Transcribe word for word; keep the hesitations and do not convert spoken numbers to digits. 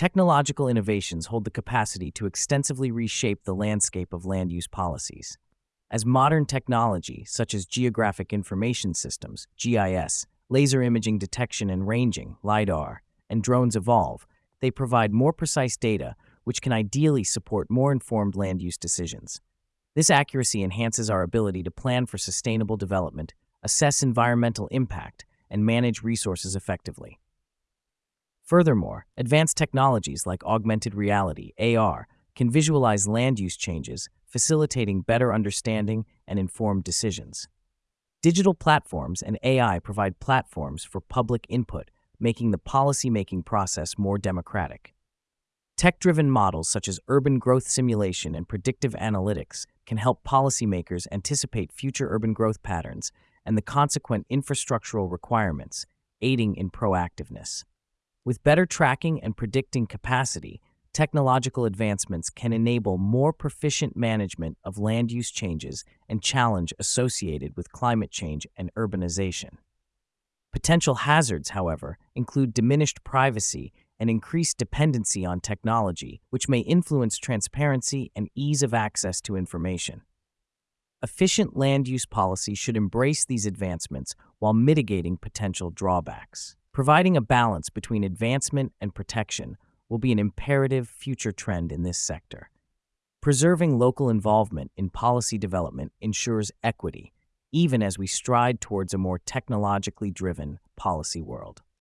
Technological innovations hold the capacity to extensively reshape the landscape of land use policies. As modern technology, such as Geographic Information Systems, G I S, laser imaging detection and ranging, LiDAR, and drones evolve, they provide more precise data, which can ideally support more informed land use decisions. This accuracy enhances our ability to plan for sustainable development, assess environmental impact, and manage resources effectively. Furthermore, advanced technologies like augmented reality, A R, can visualize land use changes, facilitating better understanding and informed decisions. Digital platforms and A I provide platforms for public input, making the policymaking process more democratic. Tech-driven models such as urban growth simulation and predictive analytics can help policymakers anticipate future urban growth patterns and the consequent infrastructural requirements, aiding in proactiveness. With better tracking and predicting capacity, technological advancements can enable more proficient management of land use changes and challenge associated with climate change and urbanization. Potential hazards, however, include diminished privacy and increased dependency on technology, which may influence transparency and ease of access to information. Efficient land use policy should embrace these advancements while mitigating potential drawbacks. Providing a balance between advancement and protection will be an imperative future trend in this sector. Preserving local involvement in policy development ensures equity, even as we stride towards a more technologically driven policy world.